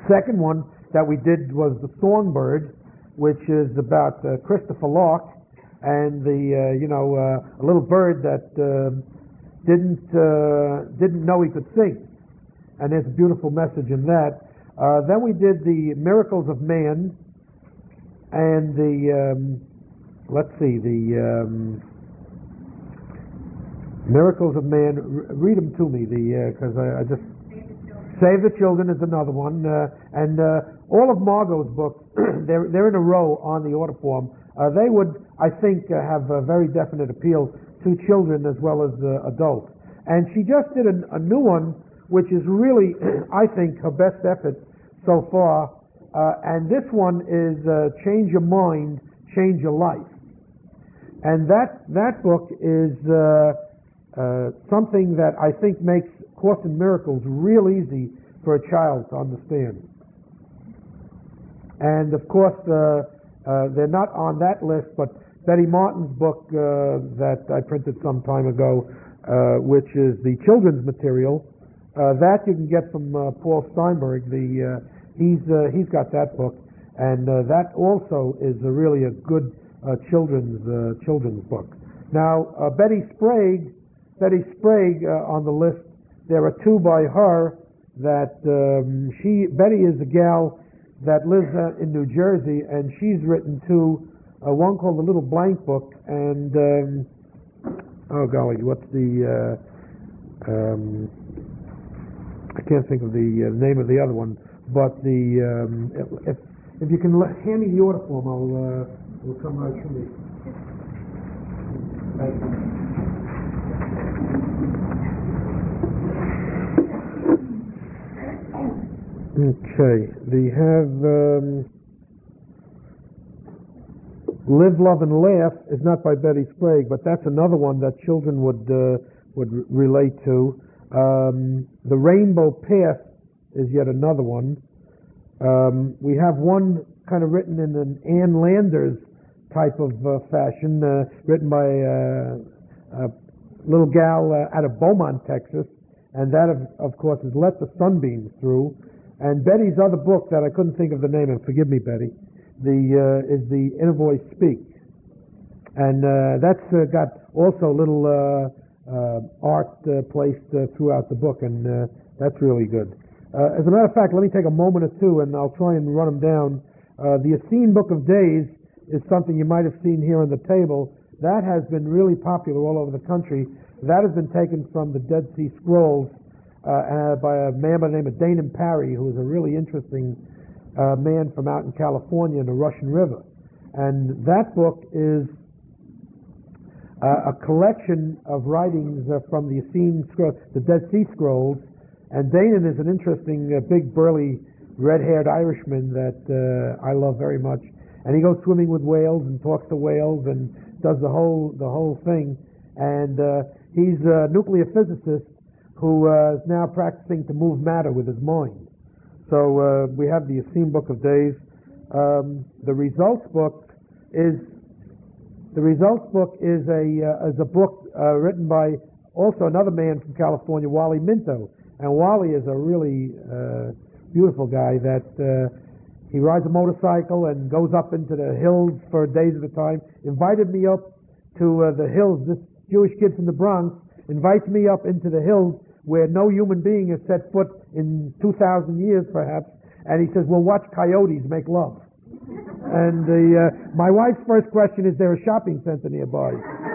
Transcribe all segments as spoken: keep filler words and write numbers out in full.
Second one that we did was The Songbird, which is about uh, Christopher Lark and the uh, you know uh, a little bird that uh, didn't uh, didn't know he could sing, and there's a beautiful message in that. Uh, then we did The Miracles of Man and the um, let's see the um, Miracles of Man. R- read them to me, the because uh, I, I just. Save the Children is another one, uh, and uh, all of Margot's books, they're, they're in a row on the order form. Uh, they would, I think, uh, have a very definite appeal to children as well as uh, adults. And she just did a, a new one, which is really, I think, her best effort so far. Uh, and this one is uh, Change Your Mind, Change Your Life. And that that book is uh, uh, something that I think makes Course in Miracles real easy for a child to understand. And of course, uh, uh, they're not on that list, but Betty Martin's book uh, that I printed some time ago, uh, which is the children's material, uh, that you can get from uh, Paul Steinberg. The uh, he's uh, he's got that book, and uh, that also is a really a good uh, children's uh, children's book. Now, uh, Betty Sprague, Betty Sprague uh, on the list. There are two by her that um, she, Betty is a gal that lives uh, in New Jersey, and she's written two, uh, one called The Little Blank Book, and, um, oh golly, what's the, uh, um, I can't think of the uh, name of the other one, but the, um, if, if you can let, hand me the order form, I'll, uh, it'll come right to me. Thank you. Okay, they have um, Live, Love, and Laugh is not by Betty Sprague, but that's another one that children would uh, would r- relate to. Um, the Rainbow Path is yet another one. Um, we have one kind of written in an Ann Landers type of uh, fashion, uh, written by uh, a little gal uh, out of Beaumont, Texas, and that, of, of course, is Let the Sunbeams Through. And Betty's other book that I couldn't think of the name of, forgive me, Betty, the uh, is the Inner Voice Speak, and uh, that's uh, got also little uh, uh, art uh, placed uh, throughout the book, and uh, that's really good. Uh, as a matter of fact, let me take a moment or two, and I'll try and run them down. Uh, the Essene Book of Days is something you might have seen here on the table. That has been really popular all over the country. That has been taken from the Dead Sea Scrolls. Uh, uh, by a man by the name of Danon Parry, who is a really interesting uh, man from out in California in the Russian River. And that book is uh, a collection of writings uh, from the Essene Scrolls, the Dead Sea Scrolls. And Danon is an interesting, uh, big, burly, red-haired Irishman that uh, I love very much. And he goes swimming with whales and talks to whales and does the whole the whole thing. And uh, he's a nuclear physicist who uh, is now practicing to move matter with his mind. So uh, we have the Essene Book of Days. Um, the Results Book is the Results Book is a uh, is a book uh, written by also another man from California, Wally Minto. And Wally is a really uh, beautiful guy that uh, he rides a motorcycle and goes up into the hills for days at a time. Invited me up to uh, the hills. This Jewish kid from the Bronx invites me up into the hills where no human being has set foot in two thousand years, perhaps, and he says, "We'll watch coyotes make love." And the, uh, my wife's first question is, "There a shopping center nearby?"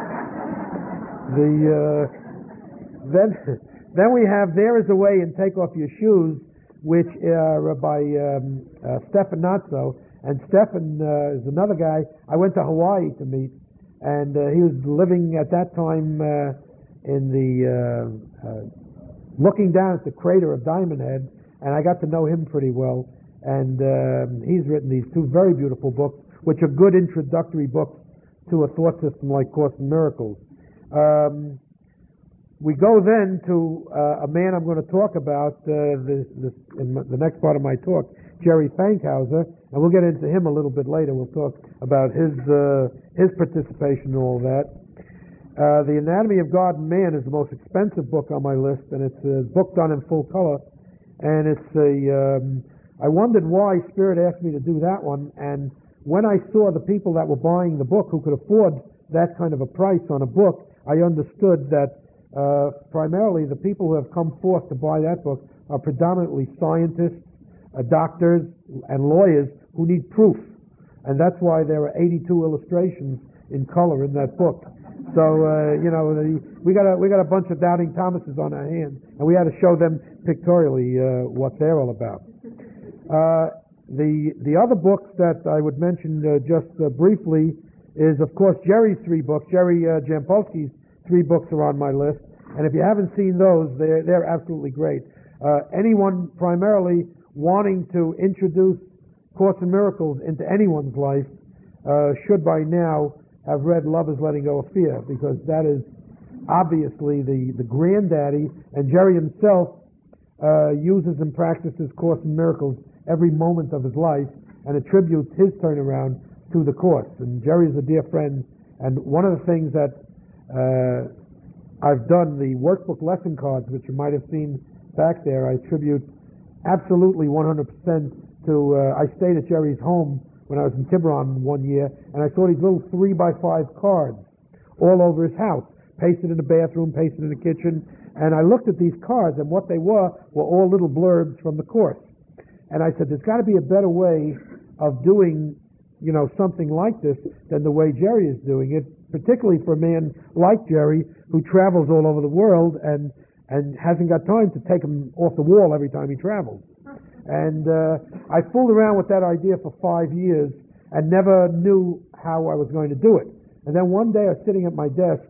the uh, then then we have "There Is a Way" and "Take Off Your Shoes," which are by um, uh, Stefan Nazzo. And Stefan uh, is another guy I went to Hawaii to meet, and uh, he was living at that time uh, in the uh, uh, looking down at the crater of Diamond Head, and I got to know him pretty well. And um, he's written these two very beautiful books, which are good introductory books to a thought system like Course in Miracles. Um, we go then to uh, a man I'm going to talk about uh, this, this, in the next part of my talk, Jerry Fankhauser, and we'll get into him a little bit later. We'll talk about his uh, his participation in all that. Uh, the Anatomy of God and Man is the most expensive book on my list, and it's a book done in full color, and it's a um, I wondered why Spirit asked me to do that one, and when I saw the people that were buying the book who could afford that kind of a price on a book, I understood that uh, primarily the people who have come forth to buy that book are predominantly scientists, uh, doctors, and lawyers who need proof. And that's why there are eighty-two illustrations in color in that book. So, uh, you know, the, we got a we got a bunch of doubting Thomases on our hands, and we had to show them pictorially uh, what they're all about. Uh, the the other books that I would mention uh, just uh, briefly is, of course, Jerry's three books. Jerry uh, Jampolsky's three books are on my list, and if you haven't seen those, they're they're absolutely great. Uh, anyone primarily wanting to introduce Course in Miracles into anyone's life uh, should by now have read Love is Letting Go of Fear, because that is obviously the, the granddaddy, and Jerry himself uh, uses and practices Course in Miracles every moment of his life and attributes his turnaround to the Course. And Jerry is a dear friend, and one of the things that uh, I've done, the workbook lesson cards, which you might have seen back there, I attribute absolutely one hundred percent to, uh, I stayed at Jerry's home when I was in Tiburon one year, and I saw these little three by five cards all over his house, pasted in the bathroom, pasted in the kitchen, and I looked at these cards, and what they were were all little blurbs from the Course. And I said, there's got to be a better way of doing, you know, something like this than the way Jerry is doing it, particularly for a man like Jerry who travels all over the world and and hasn't got time to take him off the wall every time he travels. And uh, I fooled around with that idea for five years and never knew how I was going to do it. And then one day I was sitting at my desk,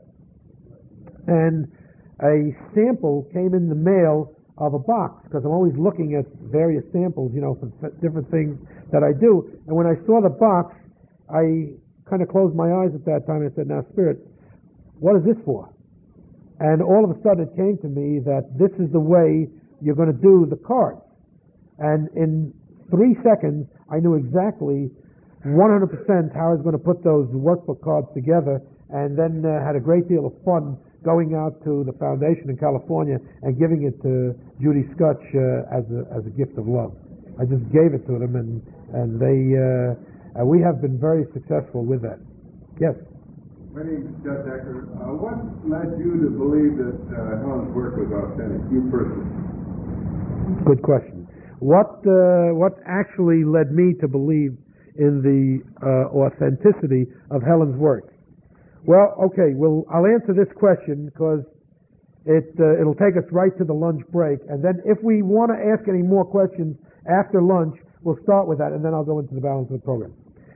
and a sample came in the mail of a box, because I'm always looking at various samples, you know, for different things that I do. And when I saw the box, I kind of closed my eyes at that time and I said, now, Spirit, what is this for? And all of a sudden it came to me that this is the way you're going to do the cards. And in three seconds, I knew exactly one hundred percent how I was going to put those workbook cards together, and then uh, had a great deal of fun going out to the foundation in California and giving it to Judy Scutch uh, as a as a gift of love. I just gave it to them, and and they uh, uh, we have been very successful with that. Yes. My name is Judd Decker. Uh, what led you to believe that uh, Helen's work was authentic? You personally. Good question. What uh, what actually led me to believe in the uh, authenticity of Helen's work? Well, okay, well, I'll answer this question because it uh, it'll take us right to the lunch break, and then if we want to ask any more questions after lunch, we'll start with that, and then I'll go into the balance of the program.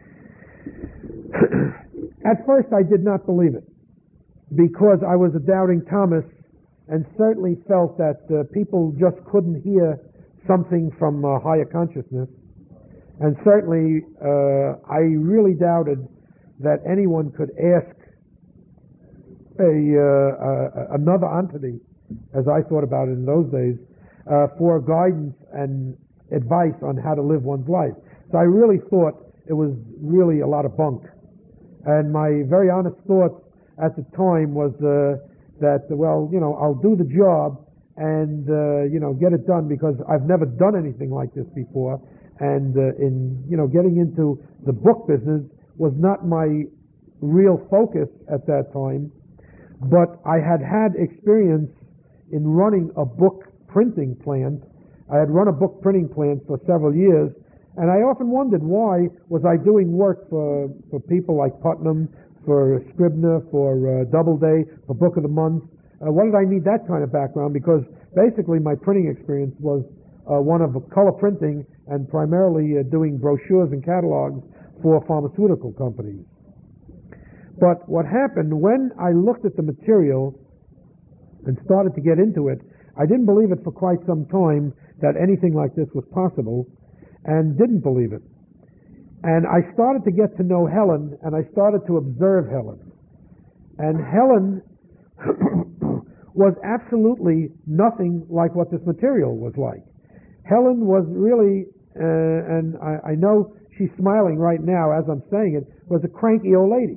At first, I did not believe it because I was a doubting Thomas, and certainly felt that uh, people just couldn't hear something from uh, higher consciousness, and certainly uh, I really doubted that anyone could ask a uh, uh, another entity, as I thought about it in those days, uh, for guidance and advice on how to live one's life. So I really thought it was really a lot of bunk. And my very honest thoughts at the time was uh, that, well, you know, I'll do the job and, uh, you know, get it done, because I've never done anything like this before. And uh, in, you know, getting into the book business was not my real focus at that time. But I had had experience in running a book printing plant. I had run a book printing plant for several years, and I often wondered, why was I doing work for, for people like Putnam, for Scribner, for uh, Doubleday, for Book of the Month? Uh, why did I need that kind of background? Because basically my printing experience was uh, one of color printing and primarily uh, doing brochures and catalogs for pharmaceutical companies. But what happened, when I looked at the material and started to get into it, I didn't believe it for quite some time that anything like this was possible, and didn't believe it. And I started to get to know Helen, and I started to observe Helen. And Helen was absolutely nothing like what this material was like. Helen was really, uh, and I, I know she's smiling right now as I'm saying it, was a cranky old lady.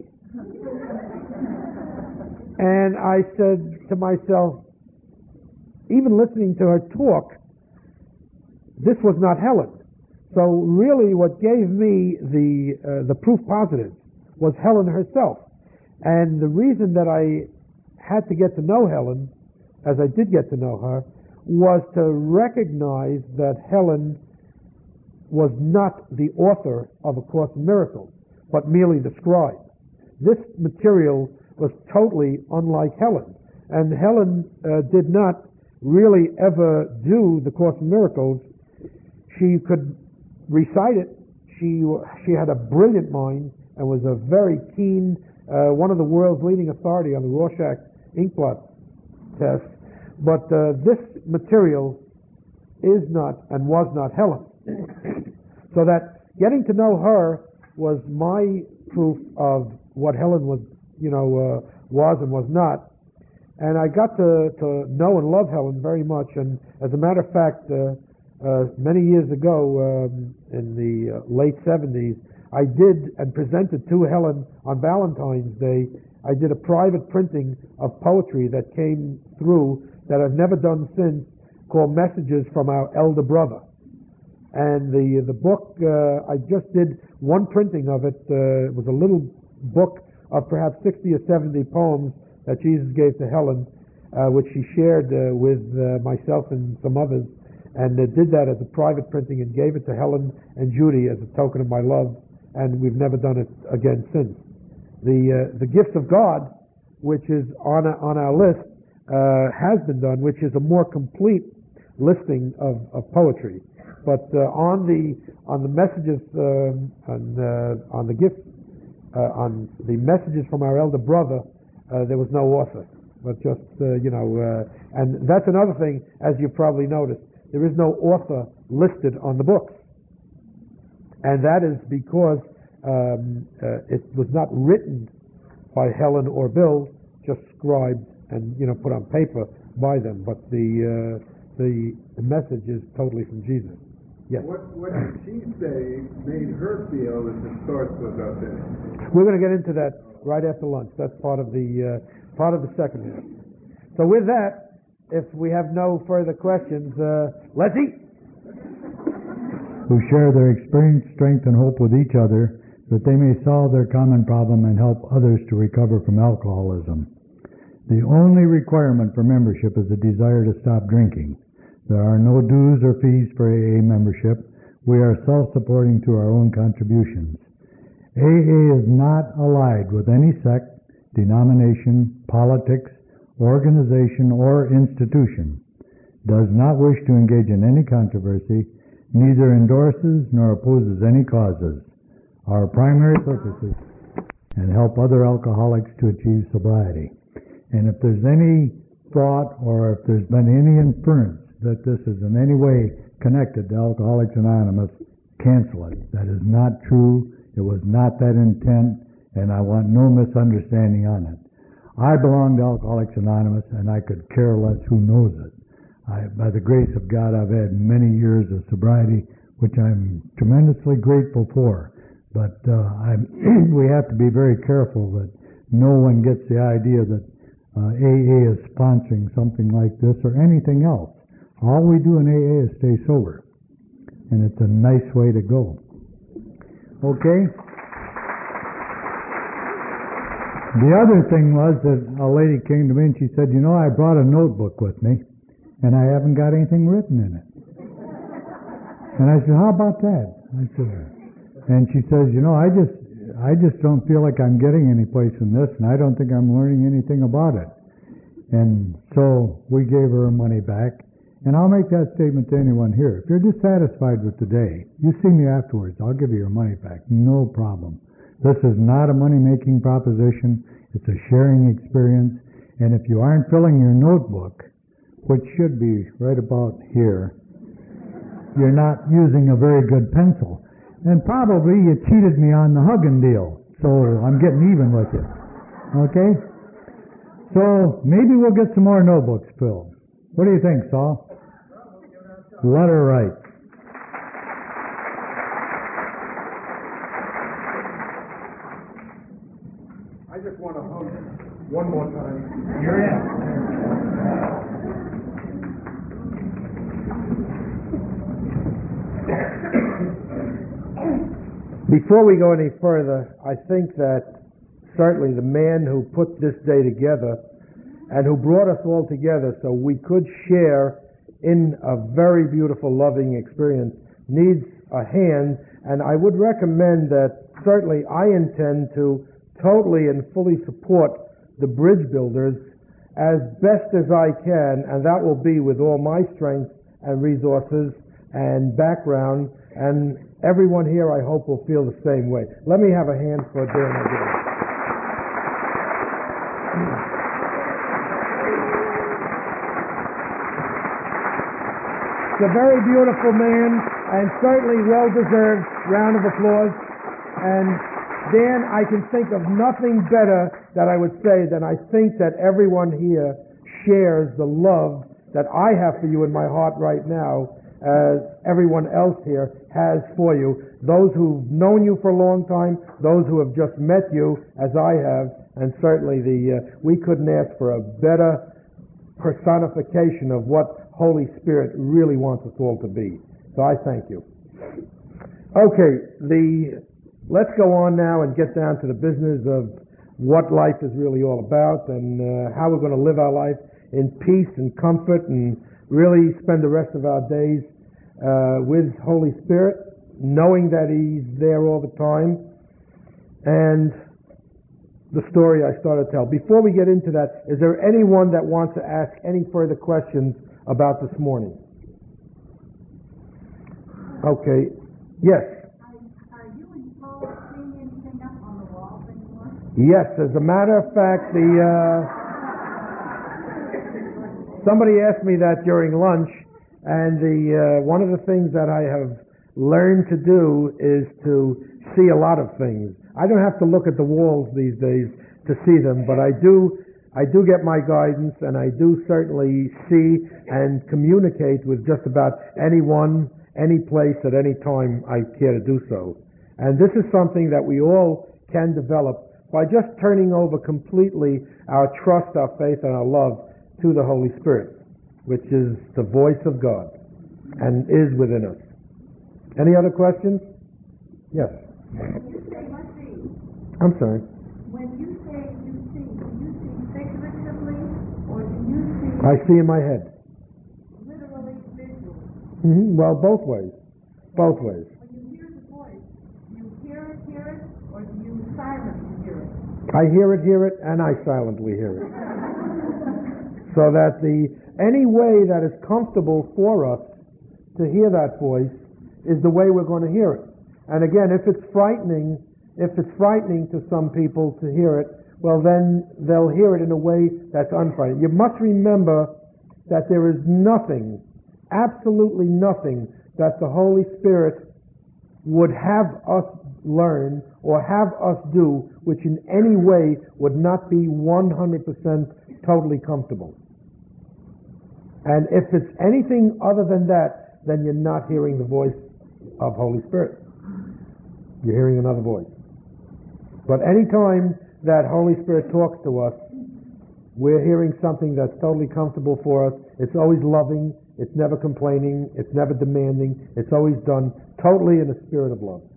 And I said to myself, even listening to her talk, this was not Helen. So really what gave me the, uh, the proof positive was Helen herself. And the reason that I had to get to know Helen, as I did get to know her, was to recognize that Helen was not the author of A Course in Miracles, but merely the scribe. This material was totally unlike Helen. And Helen uh, did not really ever do the Course in Miracles. She could recite it. She she had a brilliant mind and was a very keen, uh, one of the world's leading authority on the Rorschach inkblot test. But uh, this material is not and was not Helen. So that getting to know her was my proof of what Helen was, you know, uh, was and was not. And I got to, to know and love Helen very much. And as a matter of fact, uh, uh, many years ago, um, in the uh, late seventies, I did and presented to Helen on Valentine's Day, I did a private printing of poetry that came through that I've never done since, called Messages from Our Elder Brother. And the the book, uh, I just did one printing of it. Uh, it was a little book of perhaps sixty or seventy poems that Jesus gave to Helen, uh, which she shared uh, with uh, myself and some others, and uh, did that as a private printing and gave it to Helen and Judy as a token of my love, and we've never done it again since. The uh, the Gifts of God, which is on a, on our list, uh, has been done, which is a more complete listing of, of poetry. But uh, on the on the messages um, on uh, on the gifts uh, on the messages from our elder brother, uh, there was no author, but just uh, you know, uh, and that's another thing, as you probably noticed, there is no author listed on the books, and that is because um, uh, it was not written by Helen or Bill, just scribed and you know put on paper by them, but the uh, the, the message is totally from Jesus. Yes. What, what did she say made her feel that the source was authentic? We're going to get into that right after lunch. That's part of the uh, part of the second half. So with that, if we have no further questions, uh, let's eat. Who share their experience, strength, and hope with each other, that they may solve their common problem and help others to recover from alcoholism. The only requirement for membership is a desire to stop drinking. There are no dues or fees for A A membership. We are self-supporting through our own contributions. A A is not allied with any sect, denomination, politics, organization, or institution, does not wish to engage in any controversy, neither endorses nor opposes any causes. Our primary purpose is and help other alcoholics to achieve sobriety. And if there's any thought or if there's been any inference that this is in any way connected to Alcoholics Anonymous, cancel it. That is not true. It was not that intent, and I want no misunderstanding on it. I belong to Alcoholics Anonymous, and I could care less who knows it. I, by the grace of God, I've had many years of sobriety, which I'm tremendously grateful for. But uh, I'm we have to be very careful that no one gets the idea that uh, A A is sponsoring something like this or anything else. All we do in A A is stay sober, and it's a nice way to go. Okay? The other thing was that a lady came to me and she said, you know, I brought a notebook with me, and I haven't got anything written in it. And I said, how about that? I said, and she says, you know, I just, I just don't feel like I'm getting any place in this, and I don't think I'm learning anything about it. And so we gave her her money back. And I'll make that statement to anyone here. If you're dissatisfied with the day, you see me afterwards. I'll give you your money back. No problem. This is not a money-making proposition. It's a sharing experience. And if you aren't filling your notebook, which should be right about here, you're not using a very good pencil. And probably you cheated me on the hugging deal. So I'm getting even with you. Okay? So maybe we'll get some more notebooks filled. What do you think, Saul? Let her write. I just want to hug one more time. You're in. Before we go any further, I think that certainly the man who put this day together and who brought us all together so we could share in a very beautiful, loving experience needs a hand, and I would recommend that certainly I intend to totally and fully support the bridge builders as best as I can, and that will be with all my strength and resources and background, and everyone here I hope will feel the same way. Let me have a hand for Dan again. It's a very beautiful man, and certainly well-deserved round of applause. And Dan, I can think of nothing better that I would say than I think that everyone here shares the love that I have for you in my heart right now, as everyone else here has for you. Those who've known you for a long time, those who have just met you, as I have, and certainly the uh, we couldn't ask for a better personification of what Holy Spirit really wants us all to be. So I thank you. Okay, the let's go on now and get down to the business of what life is really all about, and uh, how we're going to live our life in peace and comfort, and really spend the rest of our days uh, with Holy Spirit, knowing that He's there all the time, and the story I started to tell. Before we get into that, is there anyone that wants to ask any further questions about this morning? Okay. Yes. Are you involved seeing anything up on the walls anymore? Yes. As a matter of fact, the uh, somebody asked me that during lunch, and the uh, one of the things that I have learned to do is to see a lot of things. I don't have to look at the walls these days to see them, but I do I do get my guidance, and I do certainly see and communicate with just about anyone, any place, at any time I care to do so. And this is something that we all can develop by just turning over completely our trust, our faith, and our love to the Holy Spirit, which is the voice of God and is within us. Any other questions? Yes. When you say you see, I'm sorry. when you say you see, do you see figuratively, or do you see I see in my head. literally, visually? Mm-hmm. Well, both ways. Both ways. When you hear the voice, do you hear it, hear it, or do you silently hear it? I hear it, hear it, and I silently hear it. So that the any way that is comfortable for us to hear that voice is the way we're going to hear it. And again, if it's frightening, if it's frightening to some people to hear it, well then they'll hear it in a way that's unfrightening. You must remember that there is nothing, absolutely nothing, that the Holy Spirit would have us learn or have us do which in any way would not be one hundred percent totally comfortable. And if it's anything other than that, then you're not hearing the voice of Holy Spirit. You're hearing another voice. But any time that Holy Spirit talks to us, we're hearing something that's totally comfortable for us. It's always loving. It's never complaining. It's never demanding. It's always done totally in a spirit of love.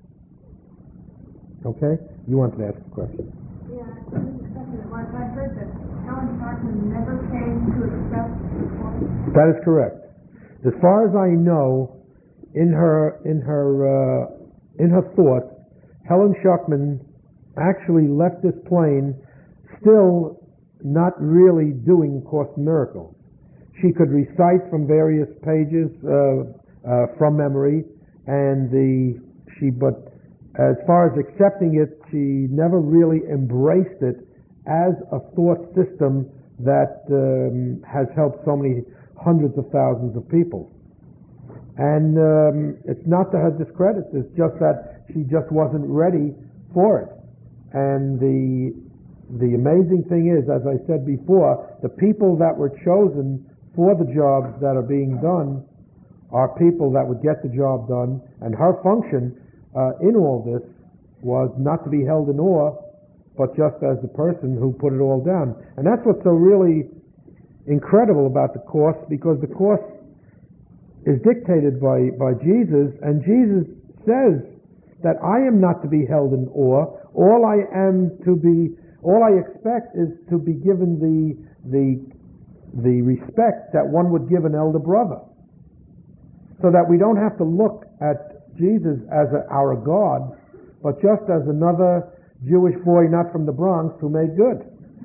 Okay? You wanted to ask a question. Yeah, once I heard that Helen Sharpton never came to accept the voice. That is correct. As far as I know, in her in her uh, in her thoughts, Helen Schuckman actually left this plane still not really doing Course in Miracles. She could recite from various pages uh, uh, from memory, and the she but as far as accepting it, she never really embraced it as a thought system that um, has helped so many hundreds of thousands of people. And um, it's not to her discredit, it's just that she just wasn't ready for it. And the the amazing thing is, as I said before, the people that were chosen for the jobs that are being done are people that would get the job done, and her function uh, in all this was not to be held in awe, but just as the person who put it all down. And that's what's so really incredible about the Course, because the Course is dictated by, by Jesus, and Jesus says that I am not to be held in awe. All I am to be, all I expect is to be given the, the, the respect that one would give an elder brother. So that we don't have to look at Jesus as a, our God, but just as another Jewish boy not from the Bronx who made good.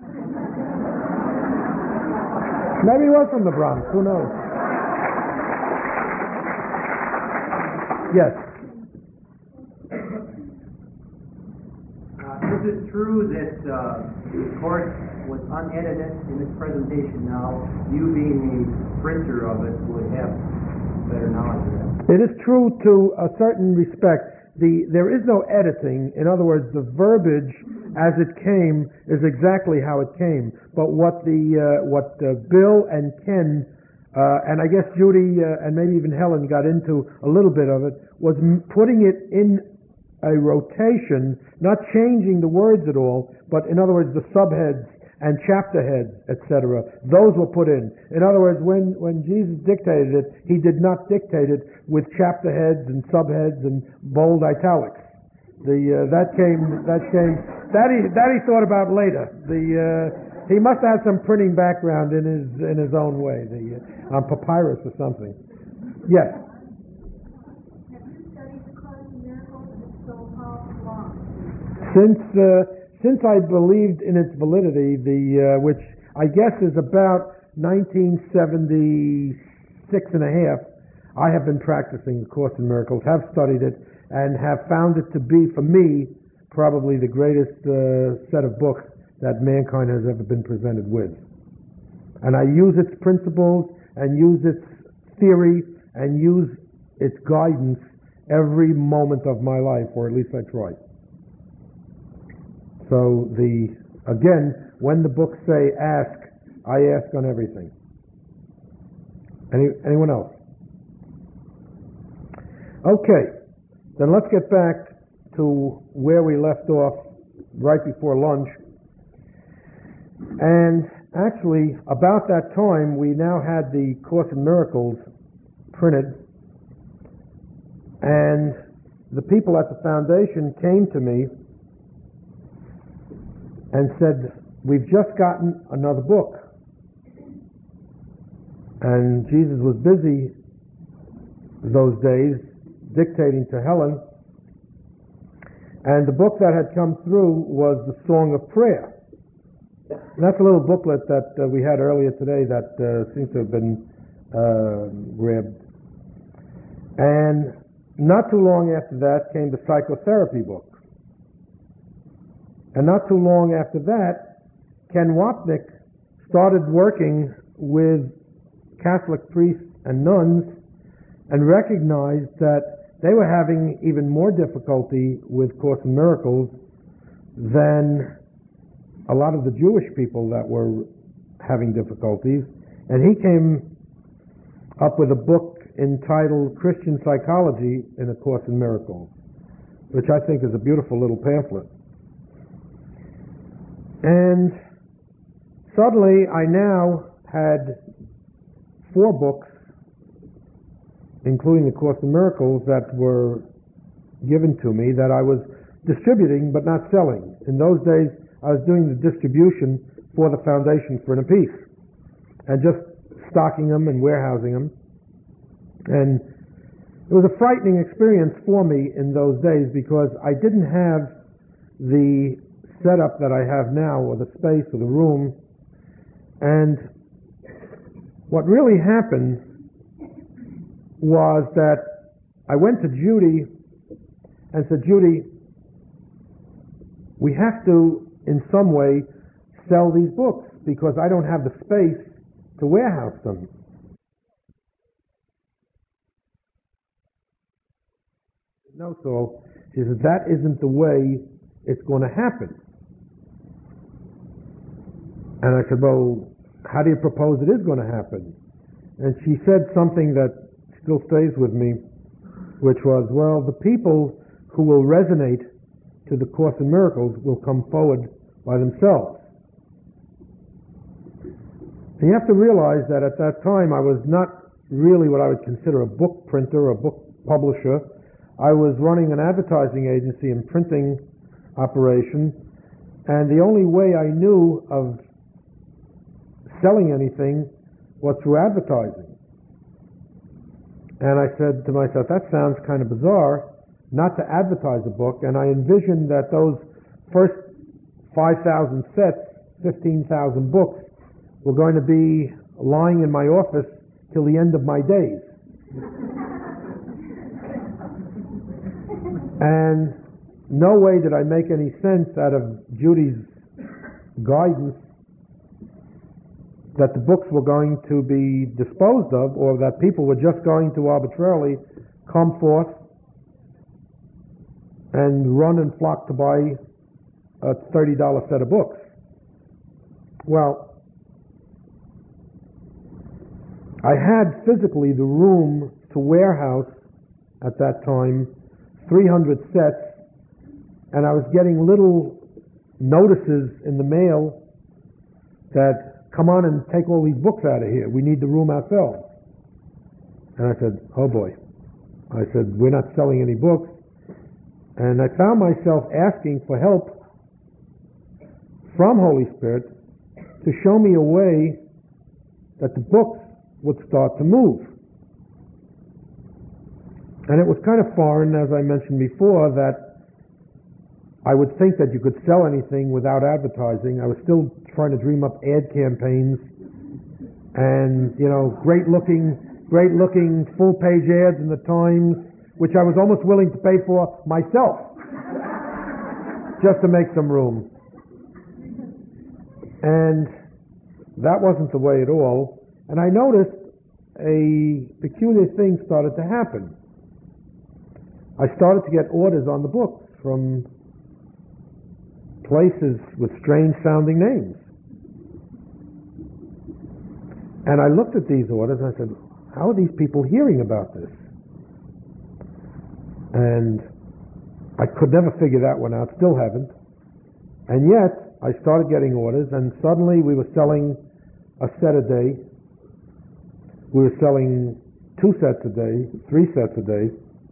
Maybe he was from the Bronx, who knows? Yes. Uh, is it true that uh, the course was unedited in its presentation now? You being the printer of it would have better knowledge of that. It is true to a certain respect. The, there is no editing. In other words, the verbiage as it came is exactly how it came. But what the uh, what uh, Bill and Ken uh, and I guess Judy uh, and maybe even Helen got into a little bit of it was m- putting it in a rotation, not changing the words at all, but in other words, the subheads and chapter heads, et cetera. Those were put in. In other words, when, when Jesus dictated it, he did not dictate it with chapter heads and subheads and bold italics. The uh, that came that came that he that he thought about later. The uh, he must have some printing background in his in his own way. The uh, on papyrus or something. Yes. Have you studied the Course in Miracles, and if so, how long? Since uh, since I believed in its validity, the uh, which I guess is about nineteen seventy-six and a half, I have been practicing the Course in Miracles, have studied it, and have found it to be, for me, probably the greatest uh, set of books that mankind has ever been presented with. And I use its principles and use its theory and use its guidance every moment of my life, or at least I try. So the again, when the books say ask, I ask on everything. Any, anyone else? Okay, then let's get back to where we left off right before lunch. And actually, about that time, we now had the Course in Miracles printed, and the people at the foundation came to me and said, we've just gotten another book. And Jesus was busy those days dictating to Helen, and the book that had come through was the Song of Prayer. And that's a little booklet that uh, we had earlier today that uh, seems to have been uh, grabbed. And not too long after that came the psychotherapy book. And not too long after that, Ken Wapnick started working with Catholic priests and nuns and recognized that they were having even more difficulty with Course in Miracles than a lot of the Jewish people that were having difficulties. And he came up with a book entitled Christian Psychology in A Course in Miracles, which I think is a beautiful little pamphlet. And suddenly I now had four books, including the Course in Miracles, that were given to me that I was distributing but not selling. In those days, I was doing the distribution for the Foundation for Inner Peace and just stocking them and warehousing them. And it was a frightening experience for me in those days because I didn't have the setup that I have now, or the space or the room. And what really happened was that I went to Judy and said, Judy, we have to in some way sell these books because I don't have the space to warehouse them. No, so she said, that isn't the way it's going to happen. And I said, well, how do you propose it is going to happen? And she said something that still stays with me, which was, well, the people who will resonate to the Course in Miracles will come forward by themselves. And you have to realize that at that time I was not really what I would consider a book printer or a book publisher. I was running an advertising agency and printing operation, and the only way I knew of selling anything was through advertising. And I said to myself, that sounds kind of bizarre, not to advertise a book, and I envisioned that those first five thousand sets, fifteen thousand books, were going to be lying in my office till the end of my days. And no way did I make any sense out of Judy's guidance that the books were going to be disposed of, or that people were just going to arbitrarily come forth and run and flock to buy a thirty dollar set of books. Well, I had physically the room to warehouse at that time three hundred sets, and I was getting little notices in the mail that, come on and take all these books out of here, we need the room ourselves. And I said, oh boy. I said, we're not selling any books. And I found myself asking for help from Holy Spirit to show me a way that the books would start to move. And it was kind of foreign, as I mentioned before, that I would think that you could sell anything without advertising. I was still trying to dream up ad campaigns and, you know, great looking, great looking full page ads in the Times, which I was almost willing to pay for myself just to make some room. And that wasn't the way at all. And I noticed a peculiar thing started to happen. I started to get orders on the books from places with strange sounding names. And I looked at these orders and I said, how are these people hearing about this? And I could never figure that one out, still haven't. And yet, I started getting orders, and suddenly we were selling a set a day. We were selling two sets a day, three sets a day.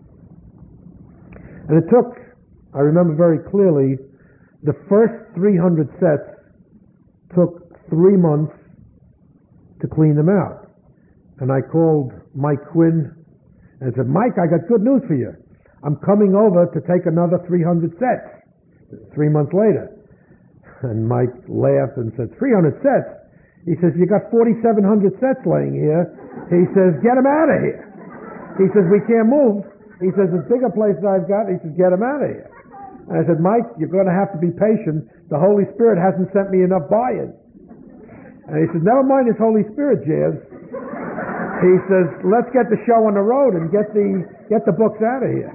And it took, I remember very clearly, the first three hundred sets took three months to clean them out. And I called Mike Quinn and said, Mike, I got good news for you. I'm coming over to take another three hundred sets, three months later. And Mike laughed and said, three hundred sets? He says, you got forty-seven hundred sets laying here. He says, get them out of here. He says, we can't move. He says, the bigger places I've got, he says, get them out of here. And I said, Mike, you're going to have to be patient. The Holy Spirit hasn't sent me enough buyers. And he says, never mind this Holy Spirit jazz. He says, let's get the show on the road and get the get the books out of here.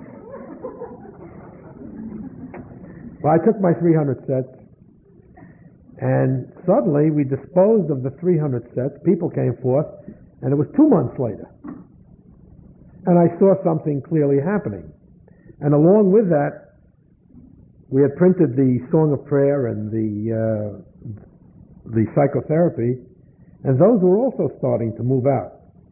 Well, I took my three hundred sets, and suddenly we disposed of the three hundred sets. People came forth, and it was two months later. And I saw something clearly happening. And along with that, we had printed the Song of Prayer and the uh, the psychotherapy, and those were also starting to move out.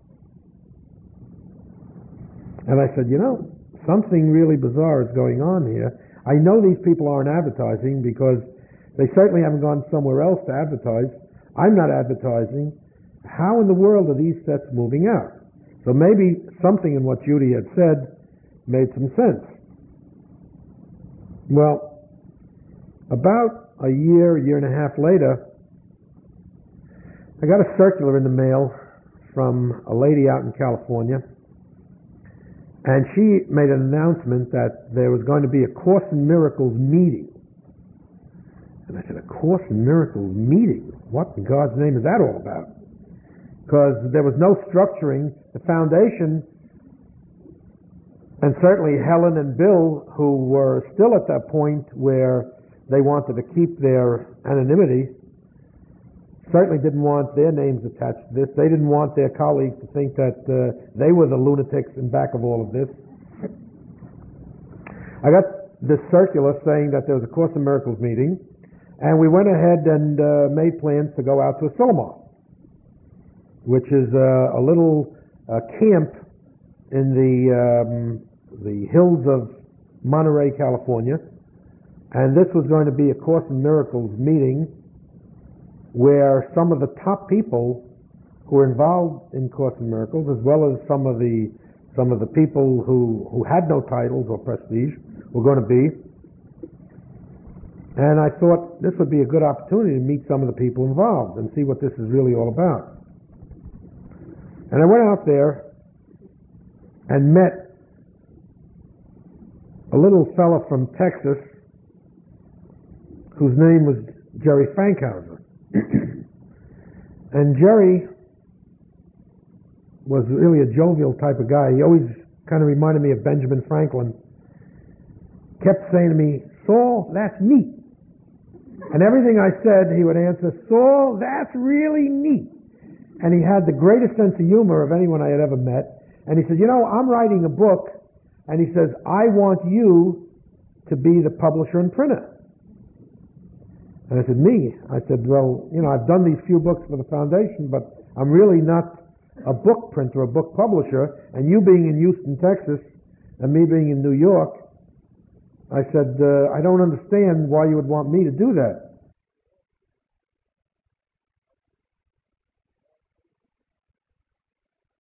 And I said, you know, something really bizarre is going on here. I know these people aren't advertising because they certainly haven't gone somewhere else to advertise. I'm not advertising. How in the world are these sets moving out? So maybe something in what Judy had said made some sense. Well, about a year, year and a half later, I got a circular in the mail from a lady out in California, and she made an announcement that there was going to be a Course in Miracles meeting. And I said, a Course in Miracles meeting? What in God's name is that all about? Because there was no structuring. The foundation, and certainly Helen and Bill, who were still at that point where they wanted to keep their anonymity, certainly didn't want their names attached to this. They didn't want their colleagues to think that uh, they were the lunatics in back of all of this. I got this circular saying that there was a Course in Miracles meeting, and we went ahead and uh, made plans to go out to Asilomar, which is uh, a little uh, camp in the um, the hills of Monterey, California, and this was going to be a Course in Miracles meeting where some of the top people who were involved in Course in Miracles, as well as some of the some of the people who, who had no titles or prestige, were going to be. And I thought this would be a good opportunity to meet some of the people involved and see what this is really all about. And I went out there and met a little fella from Texas whose name was Jerry Fankhauser. And Jerry was really a jovial type of guy. He always kind of reminded me of Benjamin Franklin. Kept saying to me, "Saul, that's neat." And everything I said, he would answer, "Saul, that's really neat." And he had the greatest sense of humor of anyone I had ever met. And he said, "You know, I'm writing a book," and he says, "I want you to be the publisher and printer." And I said, "Me?" I said, "Well, you know, I've done these few books for the foundation, but I'm really not a book printer, a book publisher, and you being in Houston, Texas, and me being in New York," I said, uh, "I don't understand why you would want me to do that."